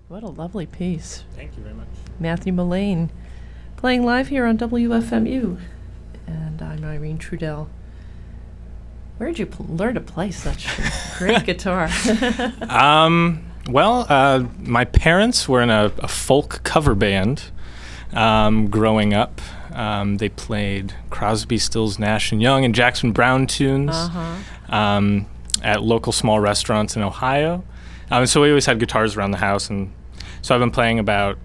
What a lovely piece. Thank you very much. Matthew Mullane, playing live here on WFMU. And I'm Irene Trudell. Where did you learn to play such great guitar? My parents were in a folk cover band growing up. They played Crosby, Stills, Nash & Young and Jackson Browne tunes at local small restaurants in Ohio. So we always had guitars around the house. And so I've been playing about,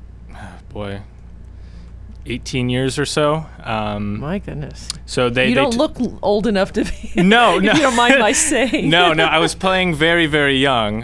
18 years or so. My goodness. So you don't look old enough to be. No. If you don't mind my saying. No. I was playing very, very young.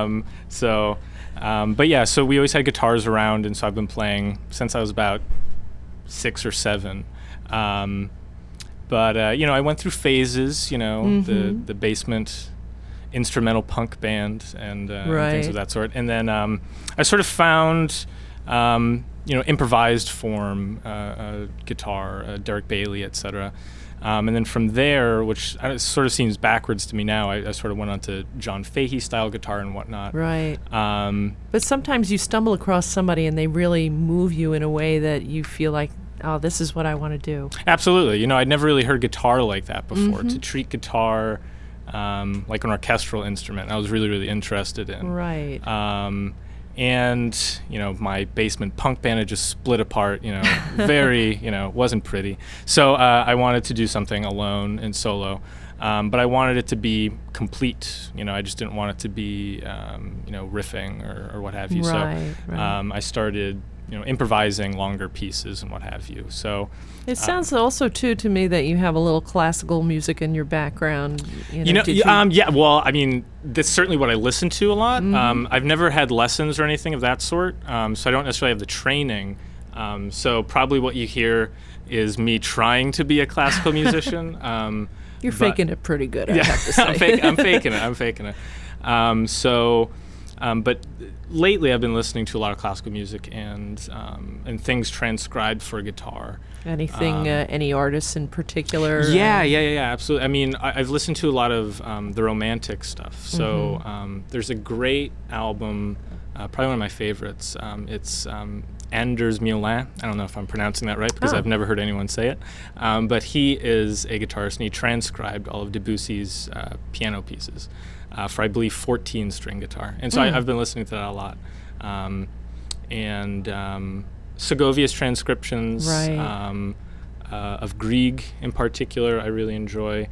But yeah, so we always had guitars around, and so I've been playing since I was about 6 or 7. I went through phases, the basement instrumental punk band and things of that sort. And then I sort of found, improvised form, guitar, Derek Bailey, etc. And then from there, which sort of seems backwards to me now, I sort of went on to John Fahey style guitar and whatnot. Right. But sometimes you stumble across somebody and they really move you in a way that you feel like, oh, this is what I want to do. Absolutely. I'd never really heard guitar like that before. To treat guitar like an orchestral instrument, I was really, really interested in. Right. And, my basement punk band had just split apart, very, wasn't pretty. So I wanted to do something alone and solo. But I wanted it to be complete. I just didn't want it to be, riffing or what have you. Right, so I started, improvising longer pieces and what have you. So it sounds also too to me that you have a little classical music in your background. That's certainly what I listen to a lot. I've never had lessons or anything of that sort, so I don't necessarily have the training. So probably what you hear is me trying to be a classical musician. You're faking it pretty good, I have to say. I'm faking it. But lately I've been listening to a lot of classical music and things transcribed for guitar. Anything, any artists in particular? Yeah, absolutely. I mean, I've listened to a lot of the Romantic stuff. So there's a great album, probably one of my favorites. It's Anders Miolin. I don't know if I'm pronouncing that right because I've never heard anyone say it. But he is a guitarist and he transcribed all of Debussy's piano pieces. For I believe 14-string guitar, and so I've been listening to that a lot, and Segovia's transcriptions of Grieg in particular I really enjoy.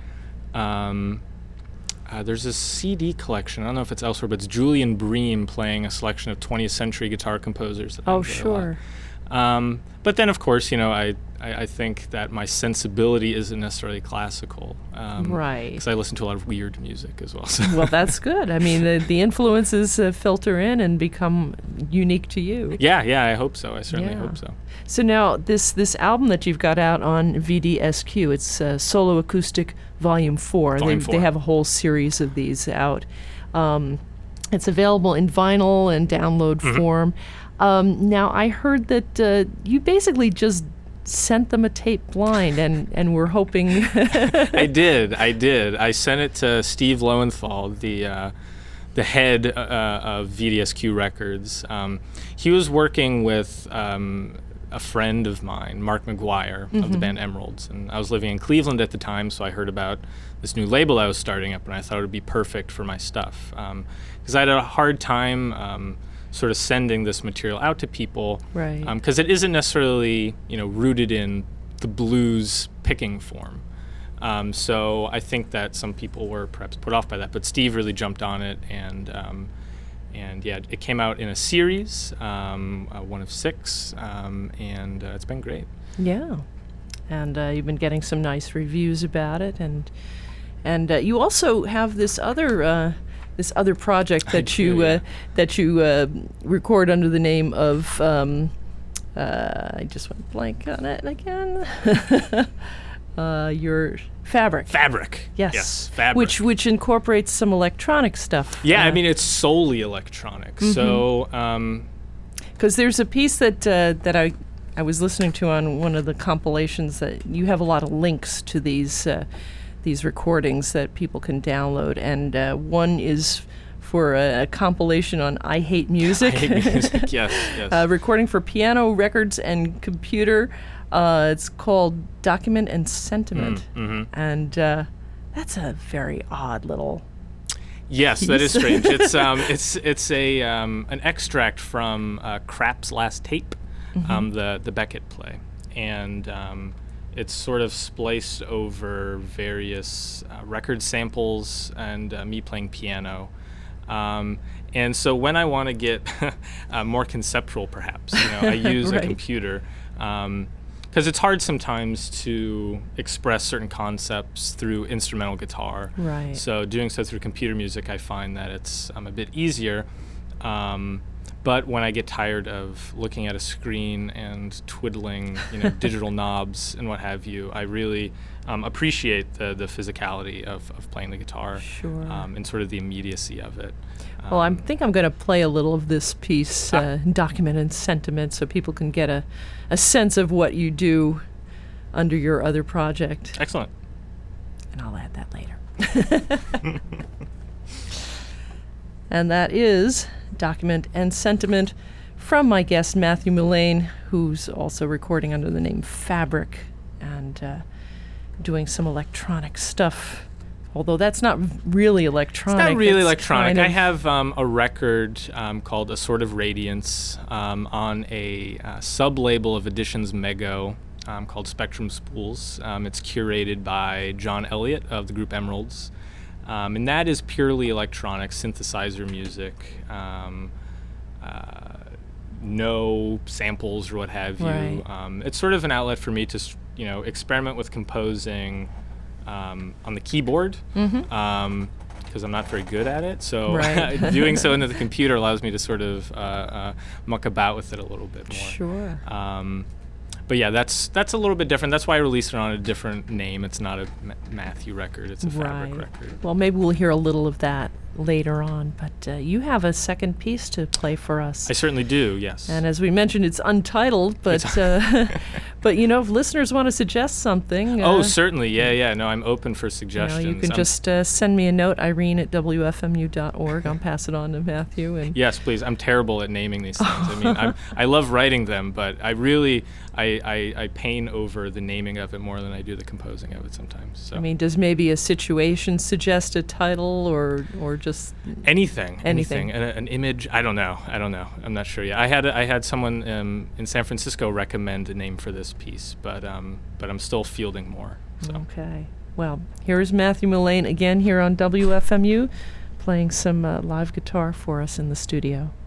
There's a CD collection, I don't know if it's elsewhere, but it's Julian Bream playing a selection of 20th century guitar composers. That I enjoy a lot. But then, of course, I think that my sensibility isn't necessarily classical. Right. Because I listen to a lot of weird music as well. So. Well, that's good. I mean, the influences filter in and become unique to you. Yeah, I hope so. I certainly hope so. So now, this album that you've got out on VDSQ, it's Solo Acoustic Volume 4. They have a whole series of these out. It's available in vinyl and download form. Now, I heard that you basically just sent them a tape blind and were hoping... I did. I sent it to Steve Lowenthal, the head of VDSQ Records. He was working with a friend of mine, Mark McGuire, of the band Emeralds. And I was living in Cleveland at the time, so I heard about this new label I was starting up, and I thought it would be perfect for my stuff. Because I had a hard time... sort of sending this material out to people, right? Because it isn't necessarily, rooted in the blues picking form. So I think that some people were perhaps put off by that, but Steve really jumped on it, and it came out in a series, one of 6, and it's been great. Yeah, and you've been getting some nice reviews about it, and you also have this other project that you record under the name of I just went blank on it again. Your Fabric. Yes, Fabric. Which incorporates some electronic stuff. Yeah, I mean it's solely electronic. So because there's a piece that I was listening to on one of the compilations that you have a lot of links to these recordings that people can download, and one is for a compilation on I Hate Music. I Hate Music, yes. Recording for piano, records, and computer. It's called Document and Sentiment. And that's a very odd little Yes, piece. that is strange. It's an extract from Krapp's Last Tape, the Beckett play. And it's sort of spliced over various record samples and me playing piano. And so when I want to get more conceptual, perhaps, I use a computer. Because it's hard sometimes to express certain concepts through instrumental guitar. Right. So doing so through computer music, I find that it's a bit easier. But when I get tired of looking at a screen and twiddling, digital knobs and what have you, I really appreciate the physicality of playing the guitar. Sure. And sort of the immediacy of it. Well, I think I'm going to play a little of this piece, Document and Sentiment, so people can get a sense of what you do under your other project. Excellent. And I'll add that later. And that is Document and Sentiment from my guest, Matthew Mullane, who's also recording under the name Fabric and doing some electronic stuff. Although that's not really electronic. It's not really electronic. I have a record called A Sort of Radiance on a sub-label of Editions Mego called Spectrum Spools. It's curated by John Elliott of the group Emeralds. And that is purely electronic synthesizer music. No samples or what have you. Right. It's sort of an outlet for me to, experiment with composing on the keyboard, because I'm not very good at it. So doing so into the computer allows me to sort of muck about with it a little bit more. Sure. But yeah, that's a little bit different. That's why I released it on a different name. It's not a Matthew record. It's a Fabric record. Well, maybe we'll hear a little of that later on. But you have a second piece to play for us. I certainly do, yes. And as we mentioned, it's untitled, but but if listeners want to suggest something. Oh, certainly. Yeah. No, I'm open for suggestions. You can just send me a note, Irene@wfmu.org. I'll pass it on to Matthew. And yes, please. I'm terrible at naming these things. I mean, I love writing them, but I really I pain over the naming of it more than I do the composing of it sometimes. So. I mean, does maybe a situation suggest a title or just anything? An image? I don't know. I'm not sure yet. I had someone in San Francisco recommend a name for this piece, but I'm still fielding more. So. Okay. Well, here's Matthew Mullane again here on WFMU, playing some live guitar for us in the studio.